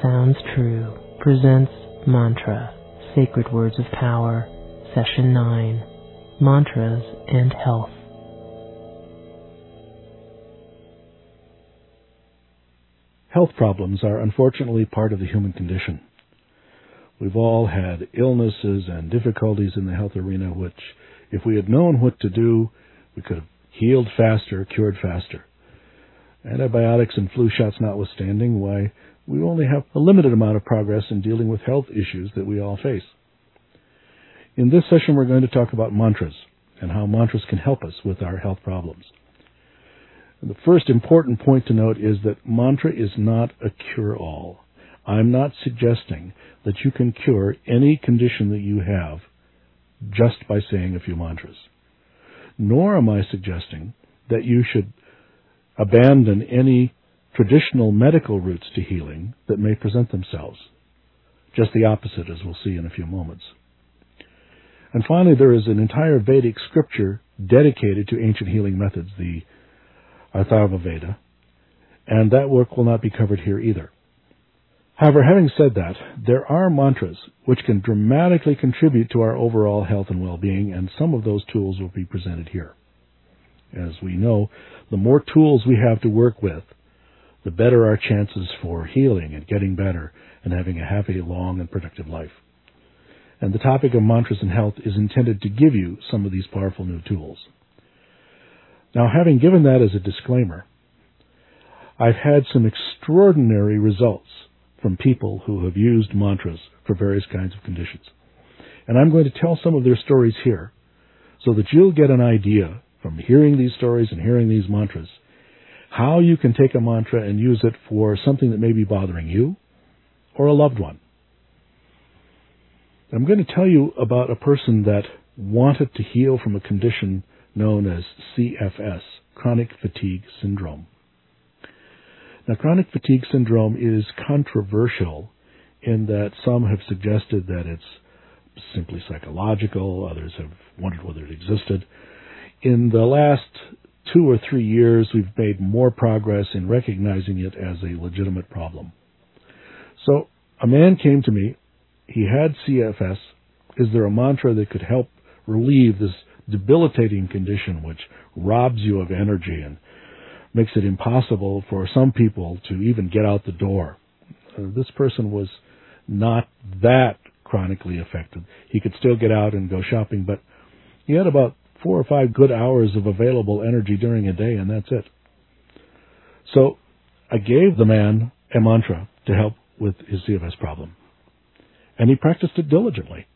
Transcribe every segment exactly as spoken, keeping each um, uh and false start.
Sounds True presents Mantra, Sacred Words of Power, Session nine, Mantras and Health. Health problems are unfortunately part of the human condition. We've all had illnesses and difficulties in the health arena which, if we had known what to do, we could have healed faster, cured faster. Antibiotics and flu shots notwithstanding, why, we only have a limited amount of progress in dealing with health issues that we all face. In this session, we're going to talk about mantras and how mantras can help us with our health problems. And the first important point to note is that mantra is not a cure-all. I'm not suggesting that you can cure any condition that you have just by saying a few mantras. Nor am I suggesting that you should abandon any traditional medical routes to healing that may present themselves. Just the opposite, as we'll see in a few moments. And finally, there is an entire Vedic scripture dedicated to ancient healing methods, the Atharva Veda, and that work will not be covered here either. However, having said that, there are mantras which can dramatically contribute to our overall health and well-being, and some of those tools will be presented here. As we know, the more tools we have to work with, the better our chances for healing and getting better and having a happy, long, and productive life. And the topic of mantras and health is intended to give you some of these powerful new tools. Now, having given that as a disclaimer, I've had some extraordinary results from people who have used mantras for various kinds of conditions. And I'm going to tell some of their stories here so that you'll get an idea from hearing these stories and hearing these mantras how you can take a mantra and use it for something that may be bothering you or a loved one. I'm going to tell you about a person that wanted to heal from a condition known as C F S, chronic fatigue syndrome. Now, chronic fatigue syndrome is controversial in that some have suggested that it's simply psychological, others have wondered whether it existed. In the last two or three years, we've made more progress in recognizing it as a legitimate problem. So, a man came to me. He had C F S. Is there a mantra that could help relieve this debilitating condition which robs you of energy and makes it impossible for some people to even get out the door? Uh, this person was not that chronically affected. He could still get out and go shopping, but he had about four or five good hours of available energy during a day, and that's it. So I gave the man a mantra to help with his C F S problem, and he practiced it diligently.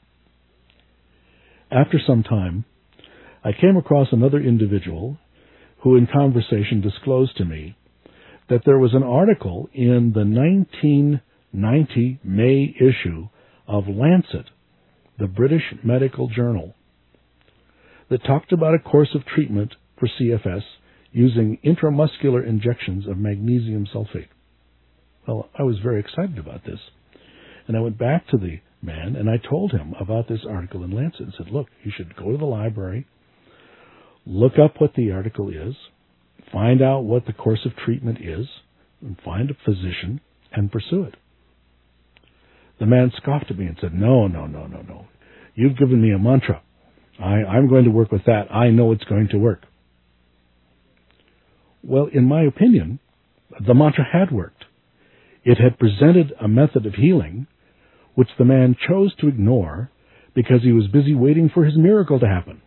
After some time, I came across another individual who in conversation disclosed to me that there was an article in the nineteen ninety May issue of Lancet, the British medical journal, that talked about a course of treatment for C F S using intramuscular injections of magnesium sulfate. Well, I was very excited about this, and I went back to the man and I told him about this article in Lancet and said, look, you should go to the library, look up what the article is, find out what the course of treatment is, and find a physician and pursue it. The man scoffed at me and said, no, no, no, no, no. You've given me a mantra. I, I'm going to work with that. I know it's going to work. Well, in my opinion, the mantra had worked. It had presented a method of healing which the man chose to ignore because he was busy waiting for his miracle to happen.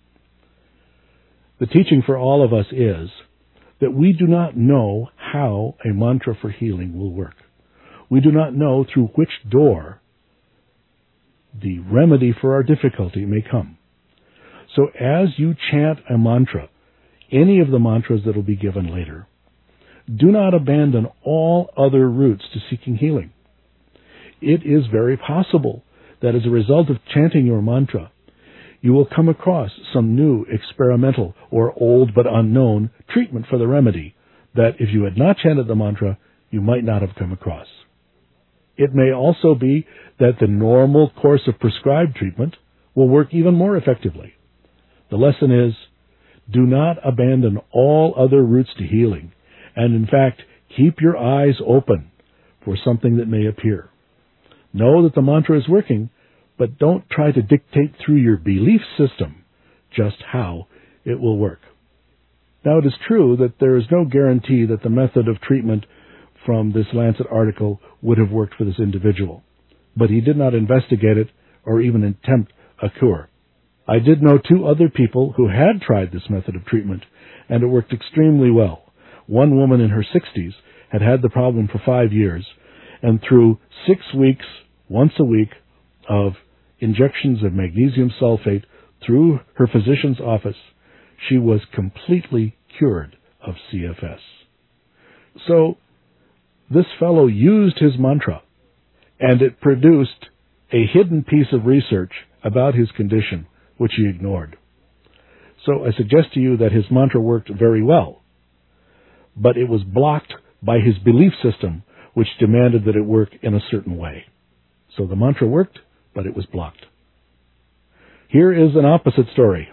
The teaching for all of us is that we do not know how a mantra for healing will work. We do not know through which door the remedy for our difficulty may come. So as you chant a mantra, any of the mantras that will be given later, do not abandon all other routes to seeking healing. It is very possible that as a result of chanting your mantra, you will come across some new experimental or old but unknown treatment for the remedy that if you had not chanted the mantra, you might not have come across. It may also be that the normal course of prescribed treatment will work even more effectively. The lesson is, do not abandon all other routes to healing, and in fact, keep your eyes open for something that may appear. Know that the mantra is working, but don't try to dictate through your belief system just how it will work. Now, it is true that there is no guarantee that the method of treatment from this Lancet article would have worked for this individual, but he did not investigate it or even attempt a cure. I did know two other people who had tried this method of treatment, and it worked extremely well. One woman in her sixties had had the problem for five years, and through six weeks, once a week, of injections of magnesium sulfate through her physician's office, she was completely cured of C F S. So, this fellow used his mantra, and it produced a hidden piece of research about his condition, which he ignored. So I suggest to you that his mantra worked very well, but it was blocked by his belief system, which demanded that it work in a certain way. So the mantra worked, but it was blocked. Here is an opposite story.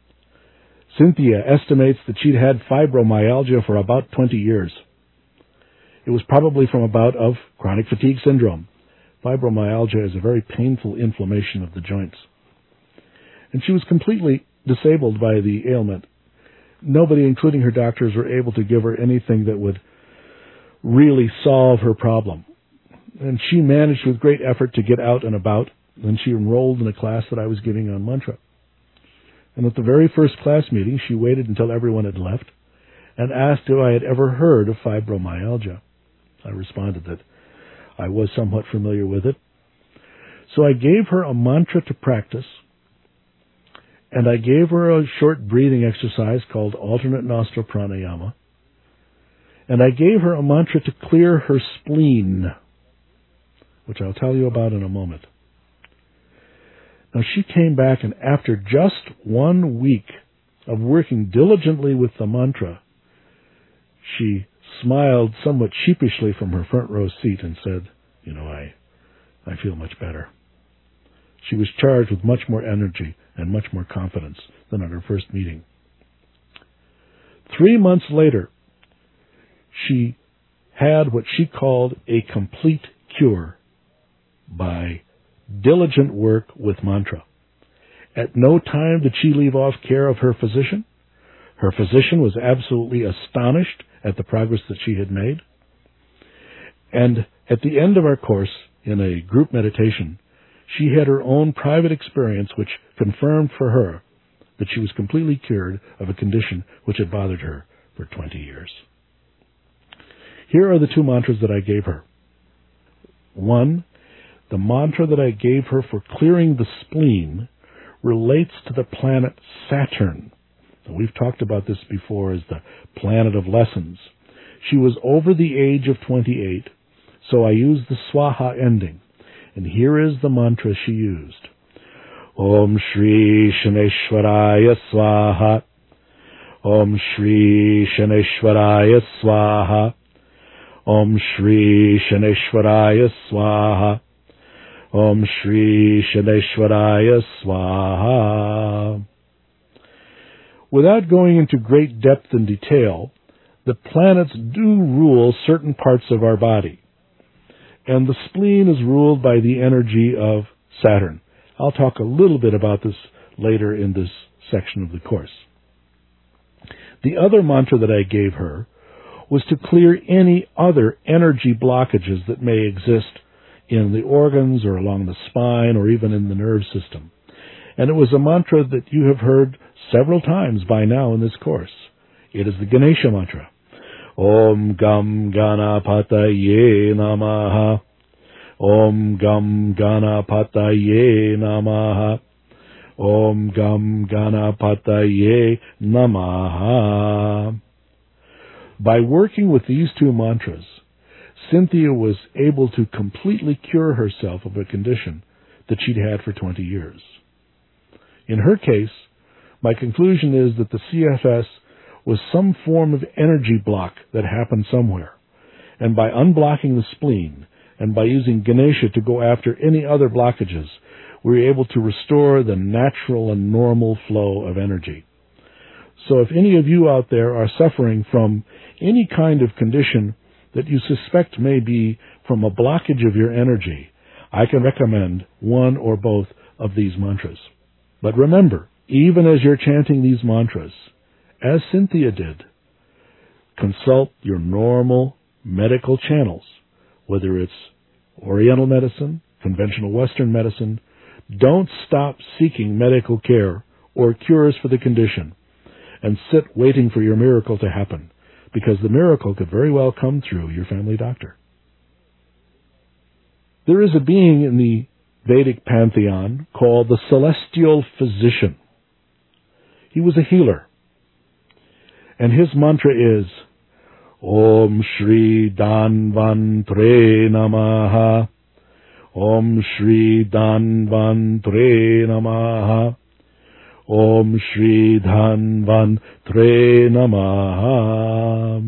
Cynthia estimates that she'd had fibromyalgia for about twenty years. It was probably from a bout of chronic fatigue syndrome. Fibromyalgia is a very painful inflammation of the joints. And she was completely disabled by the ailment. Nobody, including her doctors, were able to give her anything that would really solve her problem. And she managed with great effort to get out and about, and she enrolled in a class that I was giving on mantra. And at the very first class meeting, she waited until everyone had left and asked if I had ever heard of fibromyalgia. I responded that I was somewhat familiar with it. So I gave her a mantra to practice, and I gave her a short breathing exercise called alternate nostril pranayama, and I gave her a mantra to clear her spleen, which I'll tell you about in a moment. Now, she came back, and after just one week of working diligently with the mantra, she smiled somewhat sheepishly from her front row seat and said, you know, I, I feel much better. She was charged with much more energy and much more confidence than at her first meeting. Three months later, she had what she called a complete cure by diligent work with mantra. At no time did she leave off care of her physician. Her physician was absolutely astonished at the progress that she had made. And at the end of our course, in a group meditation, she had her own private experience which confirmed for her that she was completely cured of a condition which had bothered her for twenty years. Here are the two mantras that I gave her. One, the mantra that I gave her for clearing the spleen relates to the planet Saturn. Now, we've talked about this before as the planet of lessons. She was over the age of twenty-eight, so I used the swaha ending. And here is the mantra she used. Om Shri Shaneshwaraya Swaha. Om Shri Shaneshwaraya Swaha. Om Shri Shaneshwaraya Swaha. Om Shri Shaneshwaraya Swaha. Without going into great depth and detail, the planets do rule certain parts of our body. And the spleen is ruled by the energy of Saturn. I'll talk a little bit about this later in this section of the course. The other mantra that I gave her was to clear any other energy blockages that may exist in the organs or along the spine or even in the nerve system. And it was a mantra that you have heard several times by now in this course. It is the Ganesha mantra. Om Gam Ganapataye Namaha. Om Gam Ganapataye Namaha. Om Gam Ganapataye Namaha. By working with these two mantras, Cynthia was able to completely cure herself of a condition that she'd had for twenty years. In her case, my conclusion is that the C F S was some form of energy block that happened somewhere. And by unblocking the spleen and by using Ganesha to go after any other blockages, we were able to restore the natural and normal flow of energy. So if any of you out there are suffering from any kind of condition that you suspect may be from a blockage of your energy, I can recommend one or both of these mantras. But remember, even as you're chanting these mantras, as Cynthia did, consult your normal medical channels, whether it's Oriental medicine, conventional Western medicine. Don't stop seeking medical care or cures for the condition and sit waiting for your miracle to happen, because the miracle could very well come through your family doctor. There is a being in the Vedic pantheon called the celestial physician. He was a healer, and his mantra is Om Shri Dhanvantre Namaha. Om Shri Dhanvantre Namaha. Om Shri Dhanvantre Namaha.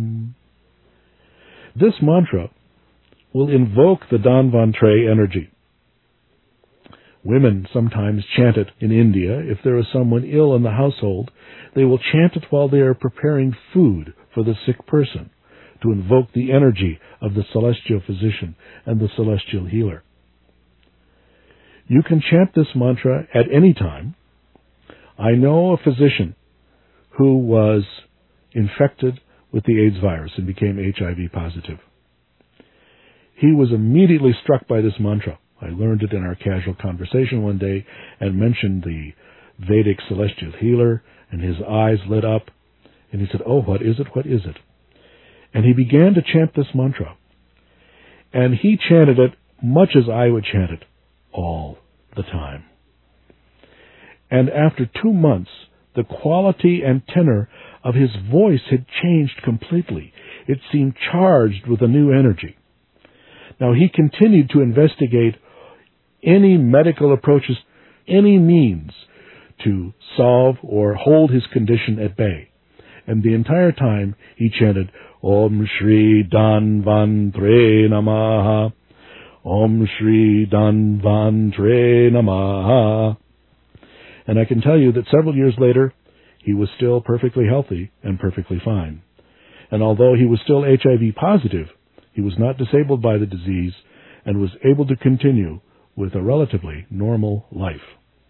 This mantra will invoke the Dhanvantre energy. Women sometimes chant it in India. If there is someone ill in the household, they will chant it while they are preparing food for the sick person, to invoke the energy of the celestial physician and the celestial healer. You can chant this mantra at any time. I know a physician who was infected with the AIDS virus and became H I V positive. He was immediately struck by this mantra. I learned it in our casual conversation one day and mentioned the Vedic celestial healer, and his eyes lit up, and he said, "Oh, what is it? What is it?" And he began to chant this mantra. And he chanted it much as I would chant it, all the time. And after two months, the quality and tenor of his voice had changed completely. It seemed charged with a new energy. Now, he continued to investigate any medical approaches, any means to solve or hold his condition at bay. And the entire time he chanted, Om Shri Dhanvantre Namaha. Om Shri Dhanvantre Namaha. And I can tell you that several years later, he was still perfectly healthy and perfectly fine. And although he was still H I V positive, he was not disabled by the disease and was able to continue with a relatively normal life.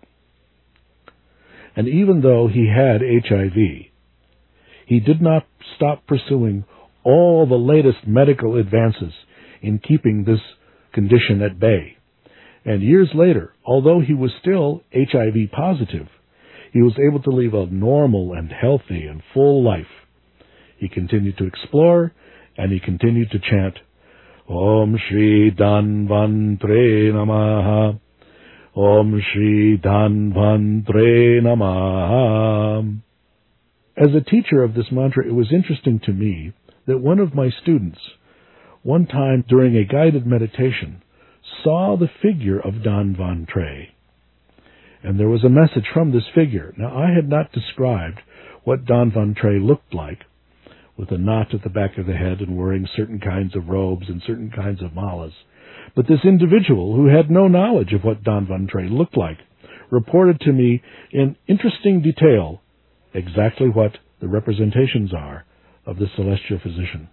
And even though he had H I V, he did not stop pursuing all the latest medical advances in keeping this condition at bay. And years later, although he was still H I V positive, he was able to live a normal and healthy and full life. He continued to explore, and he continued to chant, Om Shri Dhanvantre Namaha. Om Shri Dhanvantre Namaha. As a teacher of this mantra, it was interesting to me that one of my students, one time during a guided meditation, saw the figure of Dhanvantre. And there was a message from this figure. Now, I had not described what Dhanvantre looked like, with a knot at the back of the head and wearing certain kinds of robes and certain kinds of malas. But this individual, who had no knowledge of what Dhanvantre looked like, reported to me in interesting detail exactly what the representations are of the celestial physician.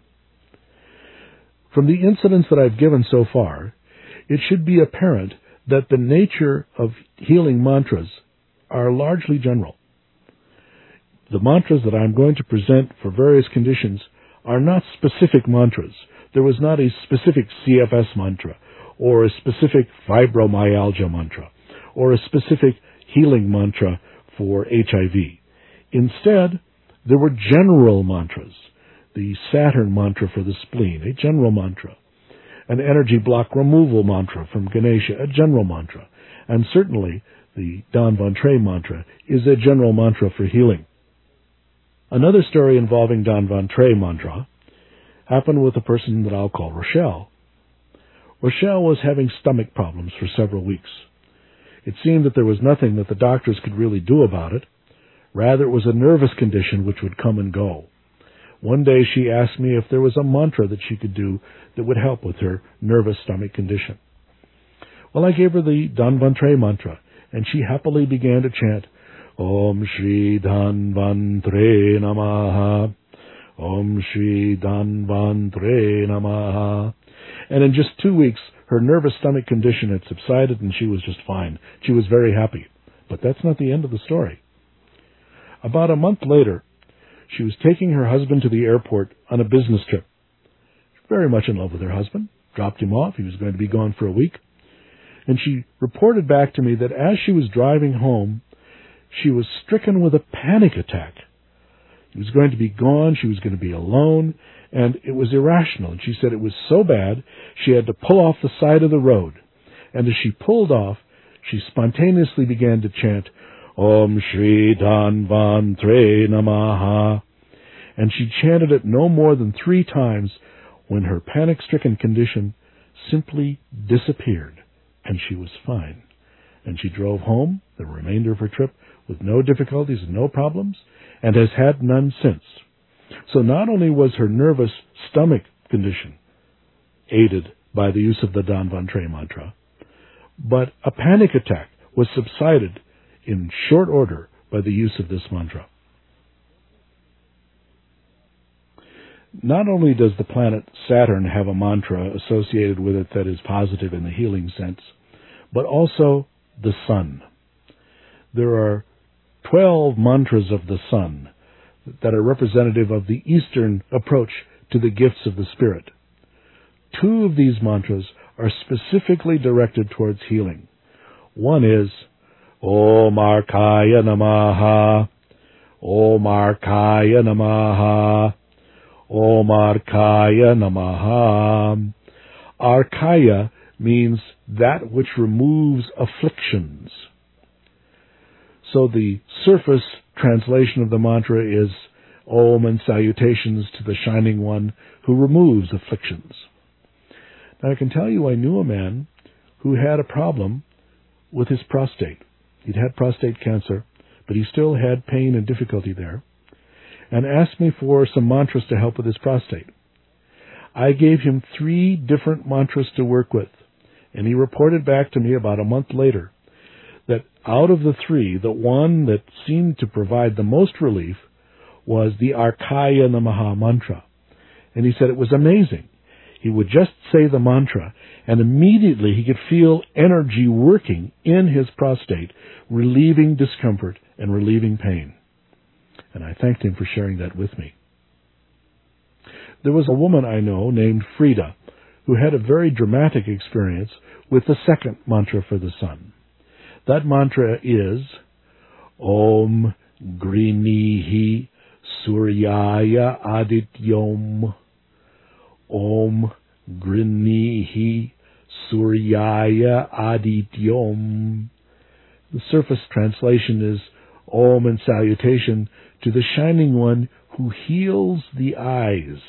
From the incidents that I've given so far, it should be apparent that the nature of healing mantras are largely general. The mantras that I'm going to present for various conditions are not specific mantras. There was not a specific C F S mantra, or a specific fibromyalgia mantra, or a specific healing mantra for H I V. Instead, there were general mantras. The Saturn mantra for the spleen, a general mantra. An energy block removal mantra from Ganesha, a general mantra. And certainly, the Dhanvantre mantra is a general mantra for healing. Another story involving Dhanvantre mantra happened with a person that I'll call Rochelle. Rochelle was having stomach problems for several weeks. It seemed that there was nothing that the doctors could really do about it. Rather, it was a nervous condition which would come and go. One day she asked me if there was a mantra that she could do that would help with her nervous stomach condition. Well, I gave her the Dhanvantre mantra, and she happily began to chant, Om Shri Dhanvantre Namaha. Om Shri Dhanvantre Namaha. And in just two weeks, her nervous stomach condition had subsided and she was just fine. She was very happy. But that's not the end of the story. About a month later, she was taking her husband to the airport on a business trip. Very much in love with her husband. Dropped him off. He was going to be gone for a week. And she reported back to me that as she was driving home, she was stricken with a panic attack. He was going to be gone. She was going to be alone. And it was irrational. And she said it was so bad, she had to pull off the side of the road. And as she pulled off, she spontaneously began to chant, Om Shri Dhanvantre Namaha. And she chanted it no more than three times when her panic-stricken condition simply disappeared. And she was fine. And she drove home the remainder of her trip with no difficulties and no problems, and has had none since. So not only was her nervous stomach condition aided by the use of the Dhanvantre mantra, but a panic attack was subsided in short order by the use of this mantra. Not only does the planet Saturn have a mantra associated with it that is positive in the healing sense, but also the sun. There are twelve mantras of the sun that are representative of the Eastern approach to the gifts of the Spirit. Two of these mantras are specifically directed towards healing. One is Om Arkaya Namaha, Om Arkaya Namaha, Om Arkaya Namaha. Arkaya means that which removes afflictions. So the surface translation of the mantra is Om and salutations to the Shining One who removes afflictions. Now I can tell you I knew a man who had a problem with his prostate. He'd had prostate cancer, but he still had pain and difficulty there, and asked me for some mantras to help with his prostate. I gave him three different mantras to work with, and he reported back to me about a month later that out of the three, the one that seemed to provide the most relief was the Arkaya Namaha mantra. And he said it was amazing. He would just say the mantra, and immediately he could feel energy working in his prostate, relieving discomfort and relieving pain. And I thanked him for sharing that with me. There was a woman I know named Frida who had a very dramatic experience with the second mantra for the sun. That mantra is Om Grinihi Suryaya Adityom. Om Grinihi Suryaya Adityom. The surface translation is Om and salutation to the Shining One who heals the eyes.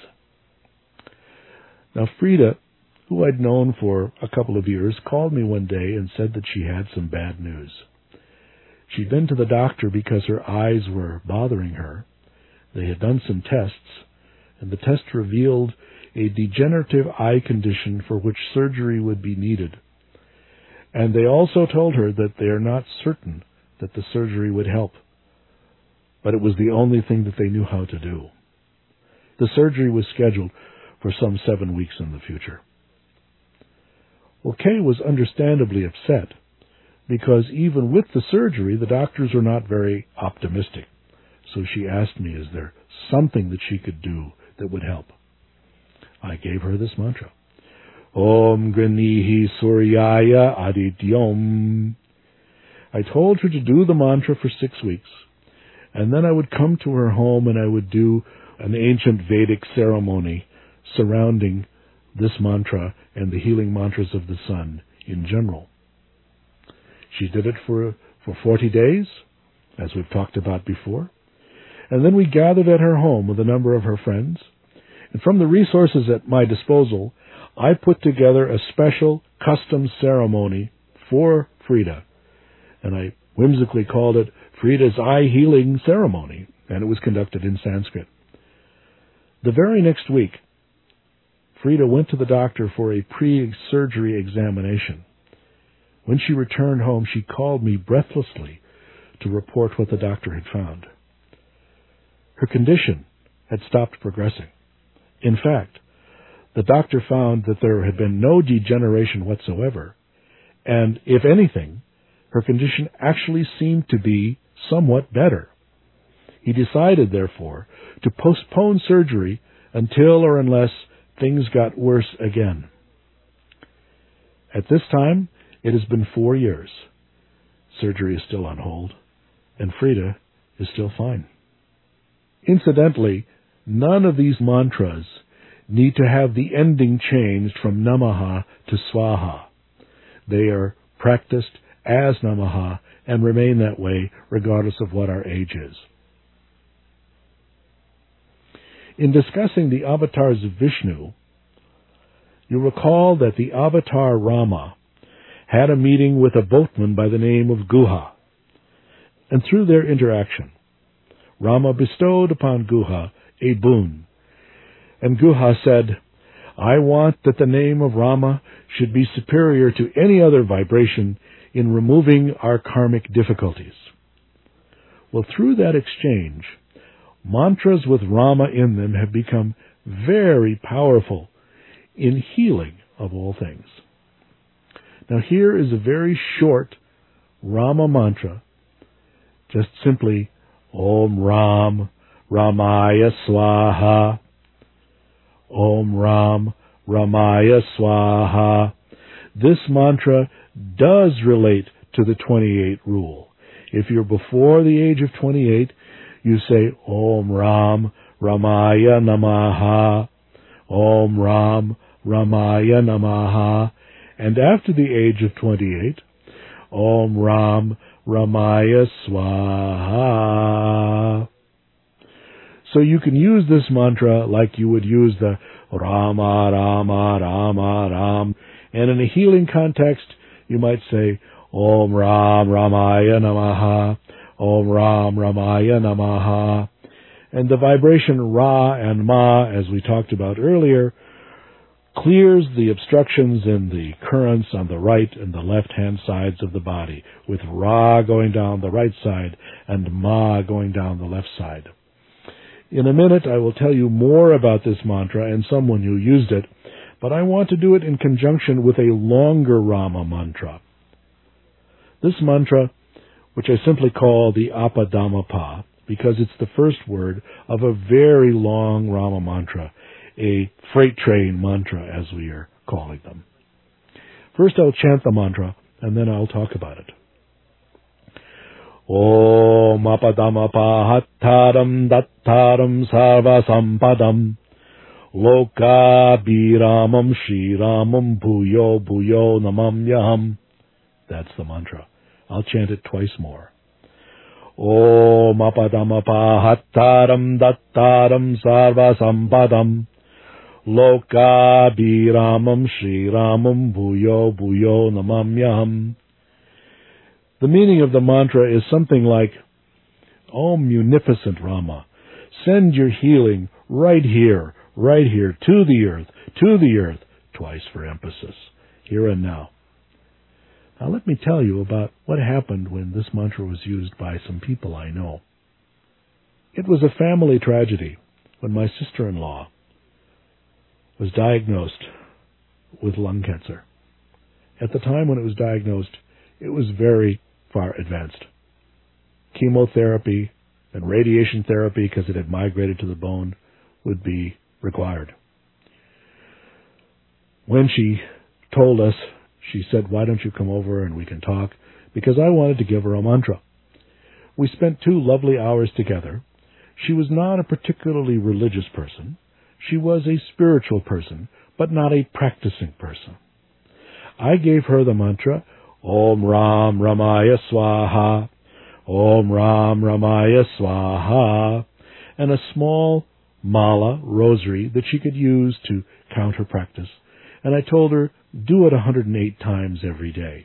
Now Frida, who I'd known for a couple of years, called me one day and said that she had some bad news. She'd been to the doctor because her eyes were bothering her. They had done some tests, and the test revealed a degenerative eye condition for which surgery would be needed. And they also told her that they are not certain that the surgery would help, but it was the only thing that they knew how to do. The surgery was scheduled for some seven weeks in the future. Well, Kay was understandably upset because even with the surgery, the doctors were not very optimistic. So she asked me, is there something that she could do that would help? I gave her this mantra. Om Grinihi Suryaya Adityom. I told her to do the mantra for six weeks, and then I would come to her home and I would do an ancient Vedic ceremony surrounding this mantra and the healing mantras of the sun in general. She did it for for forty days, as we've talked about before. And then we gathered at her home with a number of her friends. And from the resources at my disposal, I put together a special custom ceremony for Frida. And I whimsically called it Frida's Eye Healing Ceremony. And it was conducted in Sanskrit. The very next week, Frida went to the doctor for a pre-surgery examination. When she returned home, she called me breathlessly to report what the doctor had found. Her condition had stopped progressing. In fact, the doctor found that there had been no degeneration whatsoever, and, if anything, her condition actually seemed to be somewhat better. He decided, therefore, to postpone surgery until or unless things got worse again. At this time, it has been four years. Surgery is still on hold, and Frida is still fine. Incidentally, none of these mantras need to have the ending changed from Namaha to Swaha. They are practiced as Namaha and remain that way regardless of what our age is. In discussing the avatars of Vishnu, you recall that the avatar Rama had a meeting with a boatman by the name of Guha, and through their interaction, Rama bestowed upon Guha a boon. And Guha said, "I want that the name of Rama should be superior to any other vibration in removing our karmic difficulties." Well, through that exchange, mantras with Rama in them have become very powerful in healing of all things. Now here is a very short Rama mantra, just simply Om Ram Ramaya Swaha, Om Ram Ramaya Swaha. This mantra does relate to the twenty-eight rule. If you're before the age of twenty-eight, you say Om Ram Ramaya Namaha, Om Ram Ramaya Namaha, and after the age of twenty-eight, Om Ram Ramaya Swaha. So you can use this mantra like you would use the Rama, Rama, Rama, Ram. And in a healing context, you might say Om Ram Ramaya Namaha, Om Ram Ramaya Namaha. And the vibration Ra and Ma, as we talked about earlier, clears the obstructions in the currents on the right and the left-hand sides of the body, with Ra going down the right side and Ma going down the left side. In a minute, I will tell you more about this mantra and someone who used it, but I want to do it in conjunction with a longer Rama mantra. This mantra, which I simply call the Apadamapa, because it's the first word of a very long Rama mantra, a freight train mantra, as we are calling them. First, I'll chant the mantra, and then I'll talk about it. Om Apadamapa Hattaram Dattaram Sarva Sampadam Loka Biramam Shriramam Bhuyo Bhuyo Namamyaham. That's the mantra. I'll chant it twice more. Om Apadamapa Hattaram Dattaram Sarva Sampadam Loka Biramam Shriramam Bhuyo Bhuyo Namamyaham. The meaning of the mantra is something like, "O munificent Rama, send your healing right here, right here, to the earth, to the earth," twice for emphasis, here and now. Now let me tell you about what happened when this mantra was used by some people I know. It was a family tragedy when my sister-in-law was diagnosed with lung cancer. At the time when it was diagnosed, it was very far advanced. Chemotherapy and radiation therapy, because it had migrated to the bone, would be required. When she told us, she said, "Why don't you come over and we can talk?" Because I wanted to give her a mantra. We spent two lovely hours together. She was not a particularly religious person. She was a spiritual person, but not a practicing person. I gave her the mantra, Om Ram Ramaya Swaha, Om Ram Ramaya Swaha, and a small mala, rosary, that she could use to count her practice. And I told her, do it one hundred eight times every day.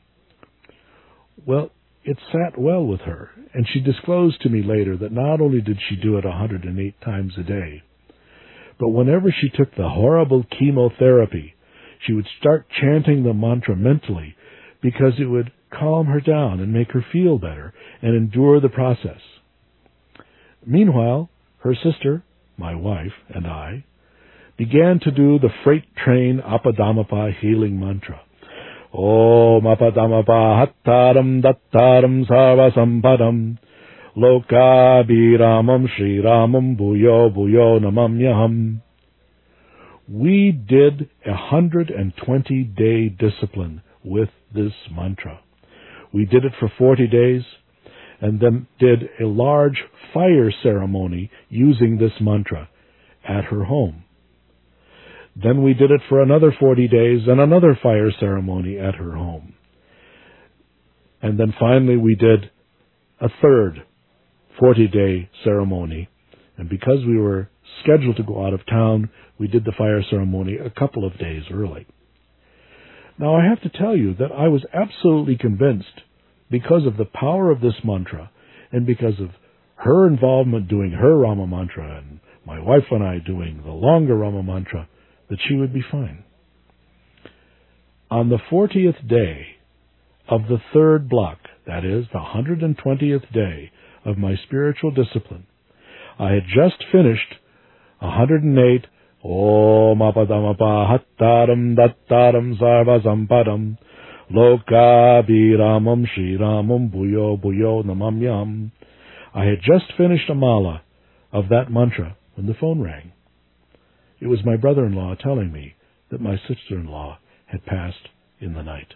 Well, it sat well with her, and she disclosed to me later that not only did she do it one hundred eight times a day, but whenever she took the horrible chemotherapy, she would start chanting the mantra mentally, because it would calm her down and make her feel better and endure the process. Meanwhile, her sister, my wife, and I began to do the freight train Apadamapa healing mantra. Om Apadamapa Hattaram Dattaram Sarva Sampadam Lokabhiramam Sri Ramam Bhuyo Bhuyo Namamyaham. We did a one hundred twenty day discipline with this mantra. We did it for forty days and then did a large fire ceremony using this mantra at her home. Then we did it for another forty days and another fire ceremony at her home. And then finally we did a third forty-day ceremony. And because we were scheduled to go out of town, we did the fire ceremony a couple of days early. Now I have to tell you that I was absolutely convinced, because of the power of this mantra and because of her involvement doing her Rama mantra and my wife and I doing the longer Rama mantra, that she would be fine. On the fortieth day of the third block, that is, the one hundred twentieth day of my spiritual discipline, I had just finished one hundred eight Om Apadamapa Hattaram Dattaram Sarva Sampadam Lokabhiramam Sri Ramam Bhuyo Bhuyo Namamyam. I had just finished a mala of that mantra when the phone rang. It was my brother-in-law telling me that my sister-in-law had passed in the night.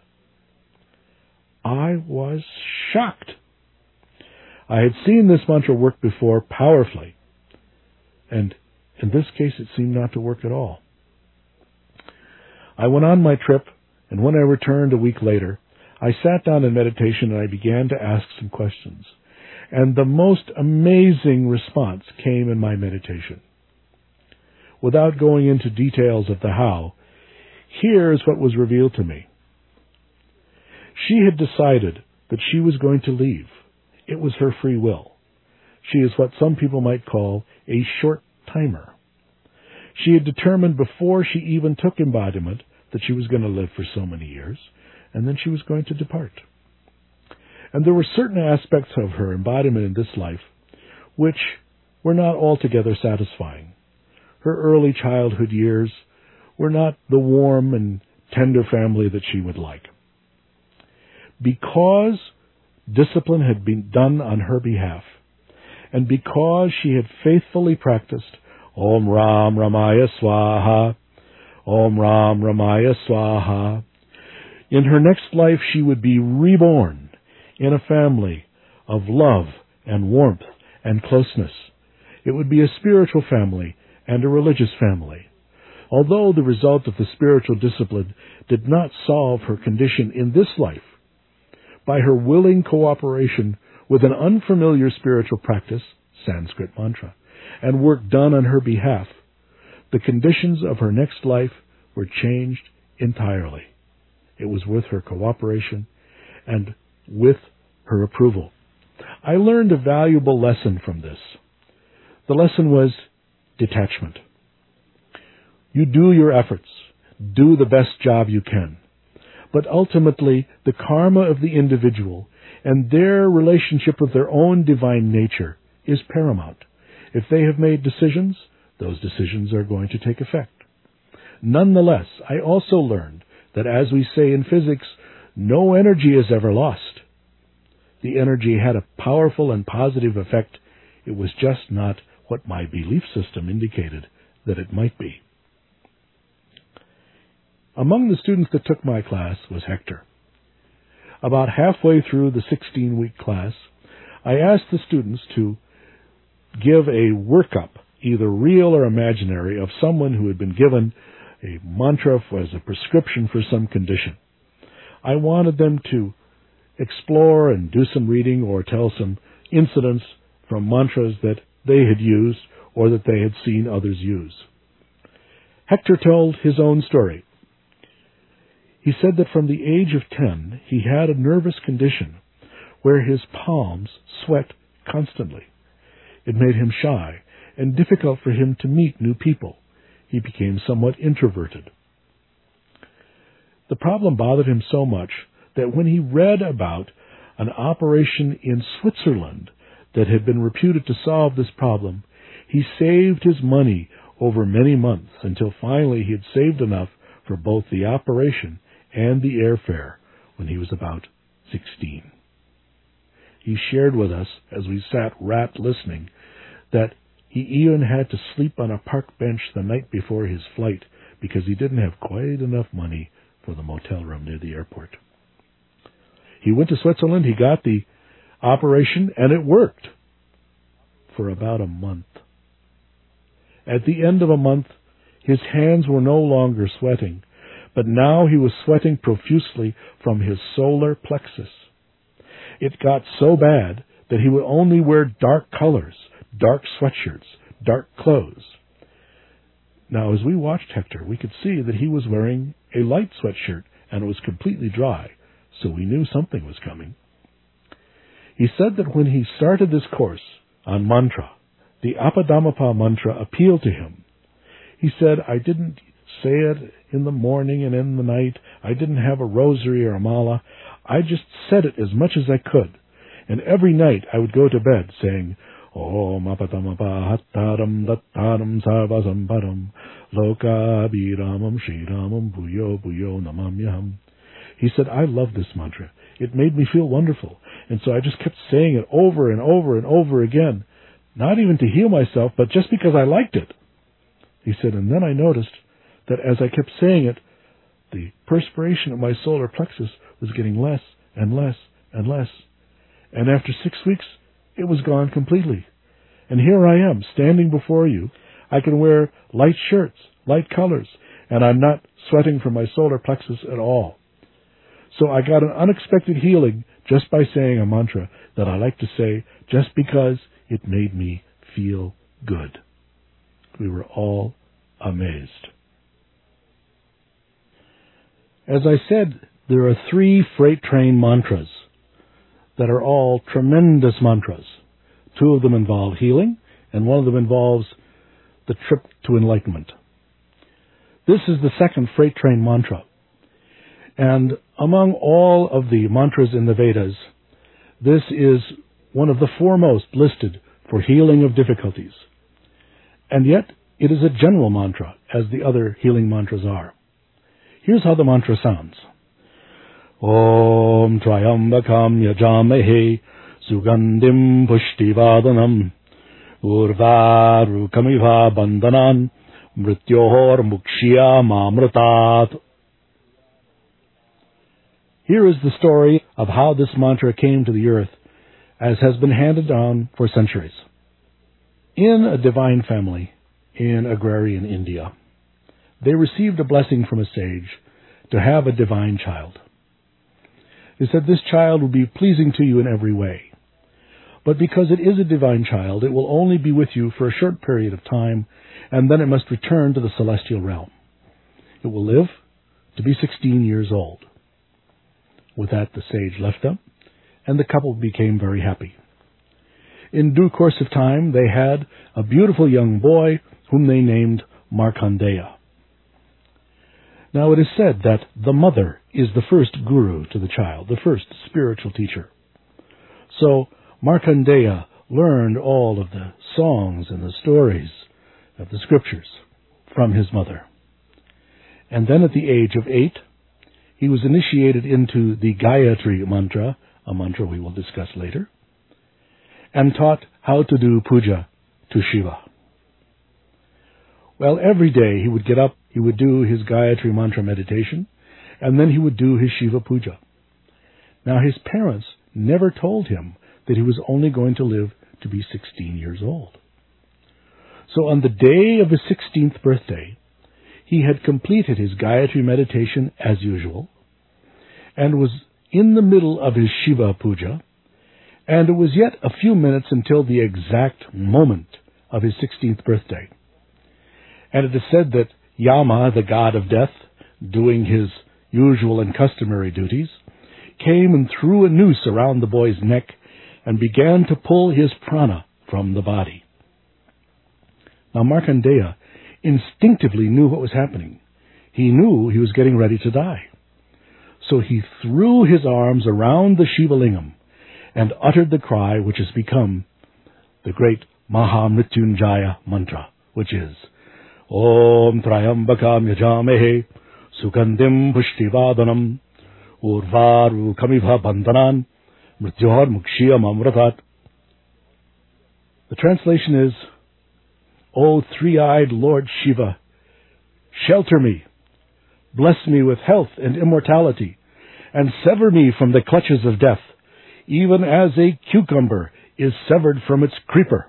I was shocked. I had seen this mantra work before powerfully, and in this case it seemed not to work at all. I went on my trip, and when I returned a week later, I sat down in meditation and I began to ask some questions. And the most amazing response came in my meditation. Without going into details of the how, here's what was revealed to me. She had decided that she was going to leave. It was her free will. She is what some people might call a short timer. She had determined before she even took embodiment that she was going to live for so many years, and then she was going to depart. And there were certain aspects of her embodiment in this life which were not altogether satisfying. Her early childhood years were not the warm and tender family that she would like. Because discipline had been done on her behalf, and because she had faithfully practiced Om Ram Ramaya Swaha, Om Ram Ramaya Swaha, in her next life she would be reborn in a family of love and warmth and closeness. It would be a spiritual family and a religious family. Although the result of the spiritual discipline did not solve her condition in this life, by her willing cooperation with an unfamiliar spiritual practice, Sanskrit mantra, and work done on her behalf, the conditions of her next life were changed entirely. It was with her cooperation and with her approval. I learned a valuable lesson from this. The lesson was detachment. You do your efforts. Do the best job you can. But ultimately, the karma of the individual and their relationship with their own divine nature is paramount. If they have made decisions, those decisions are going to take effect. Nonetheless, I also learned that, as we say in physics, no energy is ever lost. The energy had a powerful and positive effect. It was just not what my belief system indicated that it might be. Among the students that took my class was Hector. About halfway through the sixteen-week class, I asked the students to give a workup, either real or imaginary, of someone who had been given a mantra as a prescription for some condition. I wanted them to explore and do some reading or tell some incidents from mantras that they had used or that they had seen others use. Hector told his own story. He said that from the age of ten, he had a nervous condition where his palms sweat constantly. It made him shy and difficult for him to meet new people. He became somewhat introverted. The problem bothered him so much that when he read about an operation in Switzerland that had been reputed to solve this problem, He saved his money over many months until finally he had saved enough for both the operation and the airfare when he was about sixteen. He shared with us, as we sat rapt listening, that he even had to sleep on a park bench the night before his flight because he didn't have quite enough money for the motel room near the airport. He went to Switzerland, he got the operation, and it worked for about a month. At the end of a month, his hands were no longer sweating, but now he was sweating profusely from his solar plexus. It got so bad that he would only wear dark colors, dark sweatshirts, dark clothes. Now, as we watched Hector, we could see that he was wearing a light sweatshirt, and it was completely dry, so we knew something was coming. He said that when he started this course on mantra, the Apadamapa mantra appealed to him. He said, I didn't say it in the morning and in the night. I didn't have a rosary or a mala. I just said it as much as I could. And every night I would go to bed saying, Om Apadamapa Hattaram Dattaram Sarvasampadam Loka Abhiramam Shriramam Bhuyo Bhuyo Namamyaham. He said, I love this mantra. It made me feel wonderful. And so I just kept saying it over and over and over again, not even to heal myself, but just because I liked it. He said, and then I noticed that as I kept saying it, the perspiration of my solar plexus was getting less and less and less. And after six weeks, it was gone completely. And here I am, standing before you. I can wear light shirts, light colors, and I'm not sweating from my solar plexus at all. So I got an unexpected healing just by saying a mantra that I like to say just because it made me feel good. We were all amazed. As I said, there are three freight train mantras that are all tremendous mantras. Two of them involve healing, and one of them involves the trip to enlightenment. This is the second freight train mantra. And among all of the mantras in the Vedas, this is one of the foremost listed for healing of difficulties. And yet, it is a general mantra, as the other healing mantras are. Here's how the mantra sounds. Om Trayambakam Yajamahe Sugandim Pushtivadanam Urvarukamiva Bandanan Mrityohor Mukshya Mamratat. Here is the story of how this mantra came to the earth, as has been handed down for centuries. In a divine family in agrarian India, they received a blessing from a sage to have a divine child. They said, this child will be pleasing to you in every way. But because it is a divine child, it will only be with you for a short period of time, and then it must return to the celestial realm. It will live to be sixteen years old. With that, the sage left them, and the couple became very happy. In due course of time, they had a beautiful young boy whom they named Markandeya. Now it is said that the mother is the first guru to the child, the first spiritual teacher. So Markandeya learned all of the songs and the stories of the scriptures from his mother. And then at the age of eight, he was initiated into the Gayatri mantra, a mantra we will discuss later, and taught how to do puja to Shiva. Well, every day he would get up, he would do his Gayatri mantra meditation, and then he would do his Shiva puja. Now, his parents never told him that he was only going to live to be sixteen years old. So on the day of his sixteenth birthday, he had completed his Gayatri meditation as usual, and was in the middle of his Shiva puja, and it was yet a few minutes until the exact moment of his sixteenth birthday. And it is said that Yama, the god of death, doing his usual and customary duties, came and threw a noose around the boy's neck and began to pull his prana from the body. Now Markandeya instinctively knew what was happening. He knew he was getting ready to die. So he threw his arms around the Shiva Lingam and uttered the cry which has become the great Mahamrityunjaya mantra, which is Om Trayambakam Yajamehe Sugandhim Pushtivadanam Urvaru Kamiva Bandhanan Mrityohar Mukshiyam Amratat. The translation is, O three-eyed Lord Shiva, shelter me, bless me with health and immortality, and sever me from the clutches of death, even as a cucumber is severed from its creeper.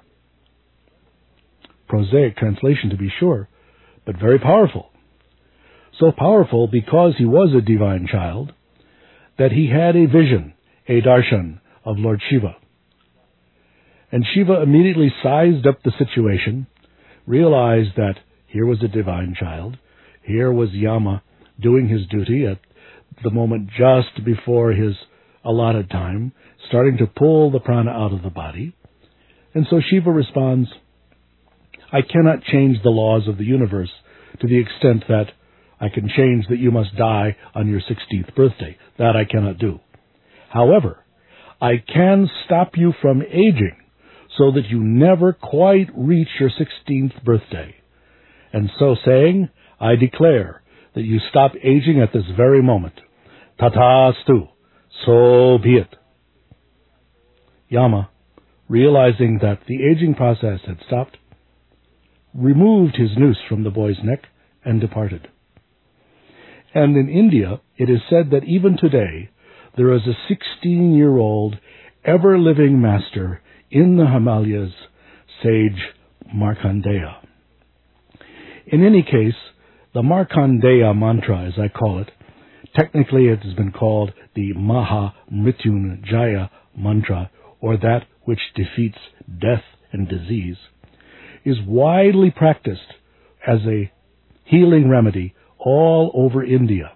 Prosaic translation, to be sure, but very powerful. So powerful because he was a divine child that he had a vision, a darshan, of Lord Shiva. And Shiva immediately sized up the situation, realized that here was a divine child, here was Yama doing his duty at the moment just before his allotted time, starting to pull the prana out of the body. And so Shiva responds, I cannot change the laws of the universe to the extent that I can change that you must die on your sixteenth birthday. That I cannot do. However, I can stop you from aging so that you never quite reach your sixteenth birthday. And so saying, I declare that you stop aging at this very moment. Tathastu, so be it. Yama, realizing that the aging process had stopped, removed his noose from the boy's neck and departed. And in India, it is said that even today, there is a sixteen-year-old, ever-living master in the Himalayas, sage Markandeya. In any case, the Markandeya mantra, as I call it, technically it has been called the Mahamrityunjaya mantra, or that which defeats death and disease, is widely practiced as a healing remedy all over India.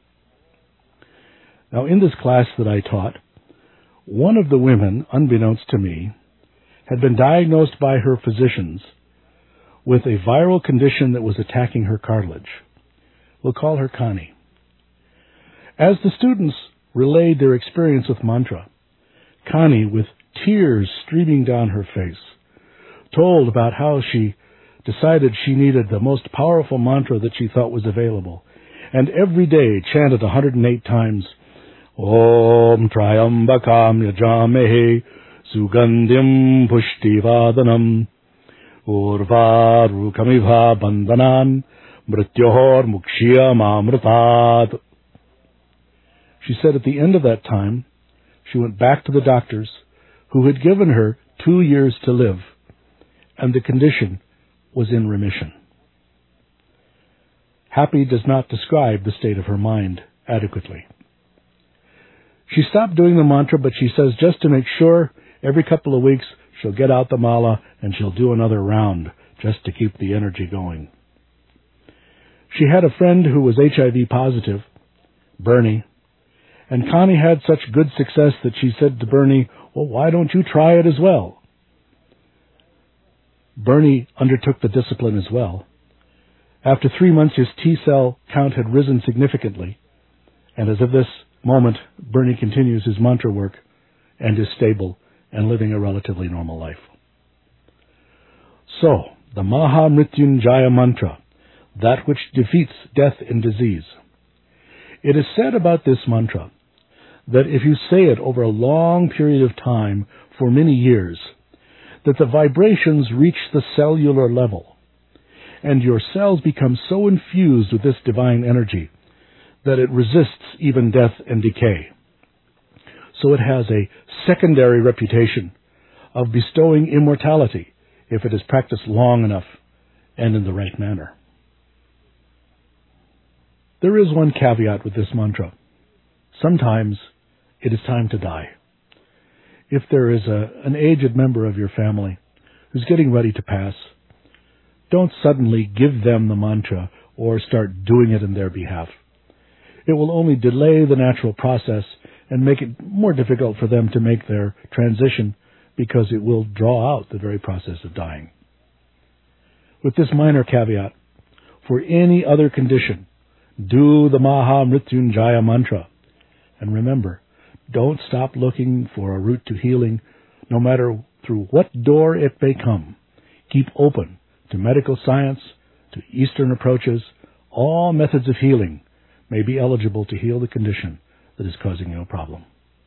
Now, in this class that I taught, one of the women, unbeknownst to me, had been diagnosed by her physicians with a viral condition that was attacking her cartilage. We'll call her Connie. As the students relayed their experience with mantra, Connie, with tears streaming down her face, told about how she decided she needed the most powerful mantra that she thought was available, and every day chanted one hundred eight times, Om Trayambakam Yajamehe Sugandhim Pushtivadanam Urvaru Kamiva Bandhanan Mrityohar Mukshiyam Amratat. She said at the end of that time, she went back to the doctors who had given her two years to live, and the condition was in remission. Happy does not describe the state of her mind adequately. She stopped doing the mantra, but she says just to make sure, every couple of weeks she'll get out the mala and she'll do another round just to keep the energy going. She had a friend who was H I V positive, Bernie, and Connie had such good success that she said to Bernie, well, why don't you try it as well? Bernie undertook the discipline as well. After three months, his T-cell count had risen significantly, and as of this moment, Bernie continues his mantra work and is stable and living a relatively normal life. So, the Mahamrityunjaya mantra, that which defeats death and disease. It is said about this mantra that if you say it over a long period of time for many years, that the vibrations reach the cellular level, and your cells become so infused with this divine energy that it resists even death and decay. So it has a secondary reputation of bestowing immortality if it is practiced long enough and in the right manner. There is one caveat with this mantra. Sometimes it is time to die. If there is a, an aged member of your family who's getting ready to pass, don't suddenly give them the mantra or start doing it in their behalf. It will only delay the natural process and make it more difficult for them to make their transition because it will draw out the very process of dying. With this minor caveat, for any other condition, do the Mahamrityunjaya mantra. And remember, don't stop looking for a route to healing, no matter through what door it may come, keep open to medical science, to Eastern approaches. All methods of healing may be eligible to heal the condition that is causing you a problem.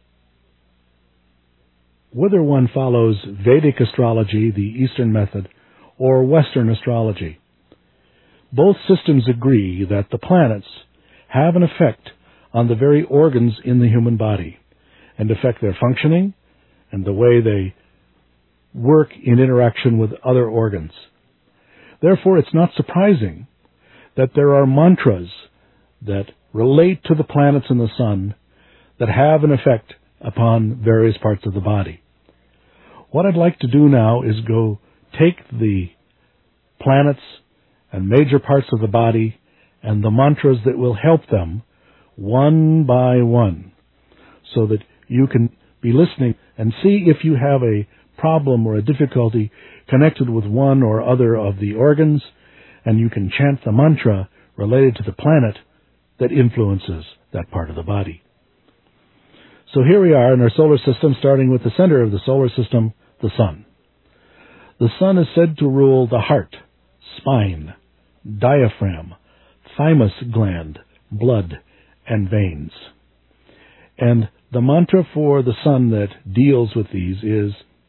Whether one follows Vedic astrology, the Eastern method, or Western astrology, both systems agree that the planets have an effect on the very organs in the human body and affect their functioning and the way they work in interaction with other organs. Therefore, it's not surprising that there are mantras that relate to the planets and the sun that have an effect upon various parts of the body. What I'd like to do now is go take the planets and major parts of the body and the mantras that will help them one by one, so that you can be listening and see if you have a problem or a difficulty connected with one or other of the organs, and you can chant the mantra related to the planet that influences that part of the body. So here we are in our solar system, starting with the center of the solar system, the sun. The sun is said to rule the heart, spine, diaphragm, thymus gland, blood, and veins. And the mantra for the sun that deals with these is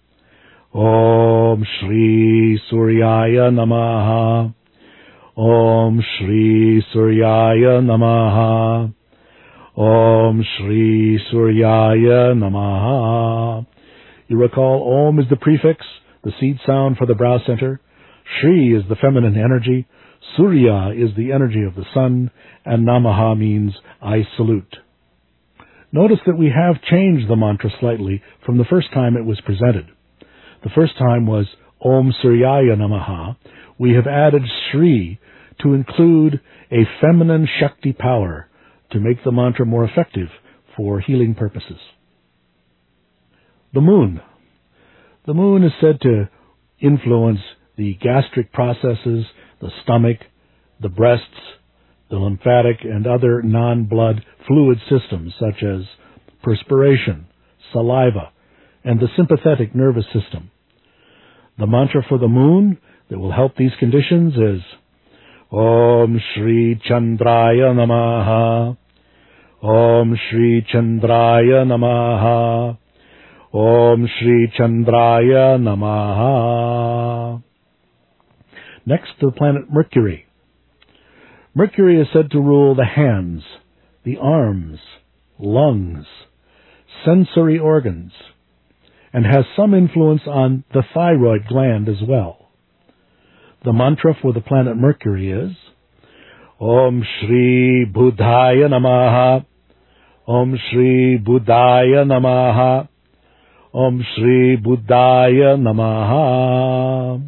Om Shri Suryaya Namaha, Om Shri Suryaya Namaha, Om Shri Suryaya Namaha. You recall Om is the prefix, the seed sound for the brow center. Shri is the feminine energy. Surya is the energy of the sun. And Namaha means I salute. Notice that we have changed the mantra slightly from the first time it was presented. The first time was Om Suryaya Namaha. We have added Shri to include a feminine Shakti power to make the mantra more effective for healing purposes. The moon. The moon is said to influence the gastric processes, the stomach, the breasts, the lymphatic and other non-blood fluid systems such as perspiration, saliva, and the sympathetic nervous system. The mantra for the moon that will help these conditions is Om Shri Chandraya Namaha, Om Shri Chandraya Namaha, Om Shri Chandraya Namaha. Next, the planet Mercury. Mercury is said to rule the hands, the arms, lungs, sensory organs, and has some influence on the thyroid gland as well. The mantra for the planet Mercury is Om Shri Buddhaya Namaha, Om Shri Buddhaya Namaha, Om Shri Buddhaya Namaha.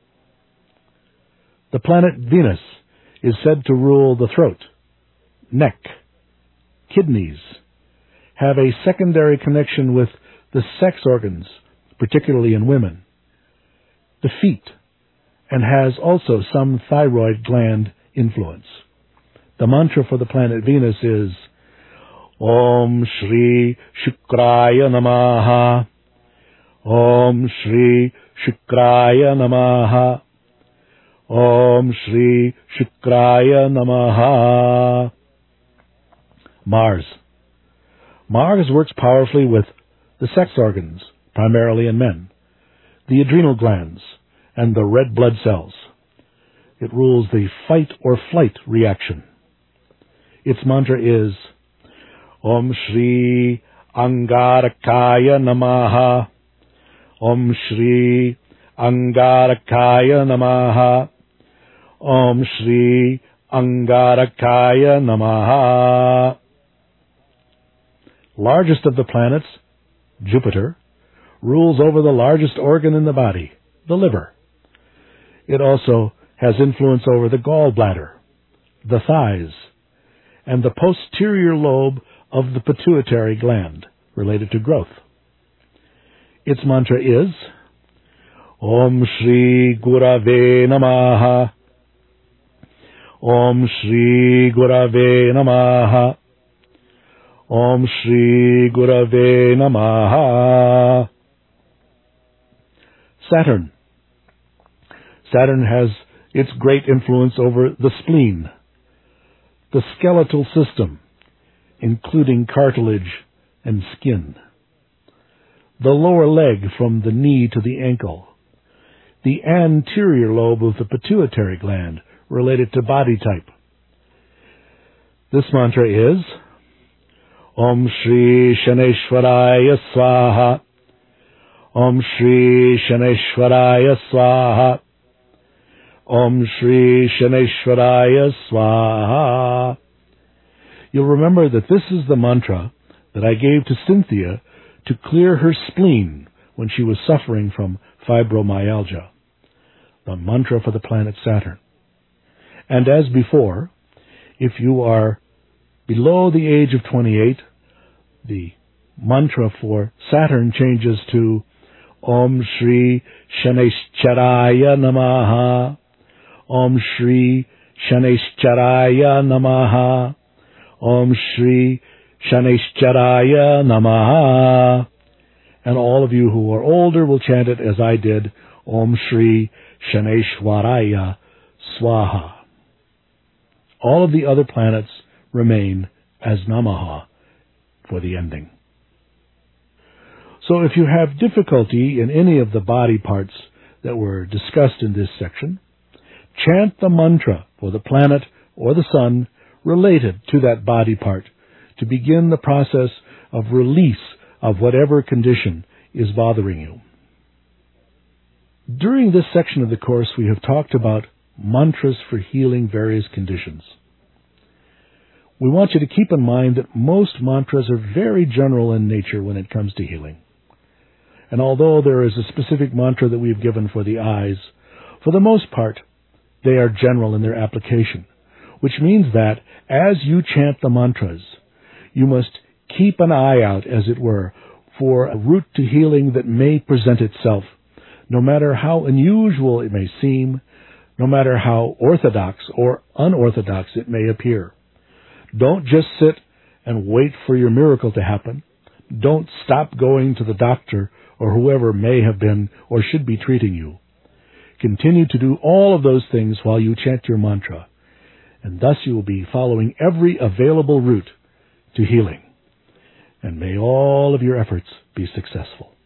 The planet Venus is said to rule the throat, neck, kidneys, have a secondary connection with the sex organs, particularly in women, the feet, and has also some thyroid gland influence. The mantra for the planet Venus is Om Shri Shukraya Namaha, Om Shri Shukraya Namaha, Om Shri Shukraya Namaha. Mars. Mars works powerfully with the sex organs, primarily in men, the adrenal glands, and the red blood cells. It rules the fight or flight reaction. Its mantra is Om Shri Angarakaya Namaha, Om Shri Angarakaya Namaha, Om Shri Angarakaya Namaha. Largest of the planets, Jupiter, rules over the largest organ in the body, the liver. It also has influence over the gallbladder, the thighs, and the posterior lobe of the pituitary gland, related to growth. Its mantra is Om Shri Gurave Namaha, Om Shri Gurave Namaha, Om Shri Gurave Namaha. Saturn. Saturn has its great influence over the spleen, the skeletal system, including cartilage and skin, the lower leg from the knee to the ankle, the anterior lobe of the pituitary gland related to body type. This mantra is Om Shri Shaneshwaraya Swaha, Om Shri Shaneshwaraya Swaha, Om Shri Shaneshwaraya Swaha. You'll remember that this is the mantra that I gave to Cynthia to clear her spleen when she was suffering from fibromyalgia, the mantra for the planet Saturn. And as before, if you are below the age of twenty-eight, the mantra for Saturn changes to Om Shri Shaneshwaraya Namaha, Om Shri Shaneshwaraya Namaha, Om Shri Shaneshwaraya Namaha. And all of you who are older will chant it as I did, Om Shri Shaneshwaraya Swaha. All of the other planets remain as Namaha for the ending. So if you have difficulty in any of the body parts that were discussed in this section, chant the mantra for the planet or the sun related to that body part to begin the process of release of whatever condition is bothering you. During this section of the course, we have talked about mantras for healing various conditions. We want you to keep in mind that most mantras are very general in nature when it comes to healing. And although there is a specific mantra that we've given for the eyes, for the most part, they are general in their application, which means that as you chant the mantras, you must keep an eye out, as it were, for a route to healing that may present itself, no matter how unusual it may seem, no matter how orthodox or unorthodox it may appear. Don't just sit and wait for your miracle to happen. Don't stop going to the doctor or whoever may have been or should be treating you. Continue to do all of those things while you chant your mantra, and thus you will be following every available route to healing. And may all of your efforts be successful.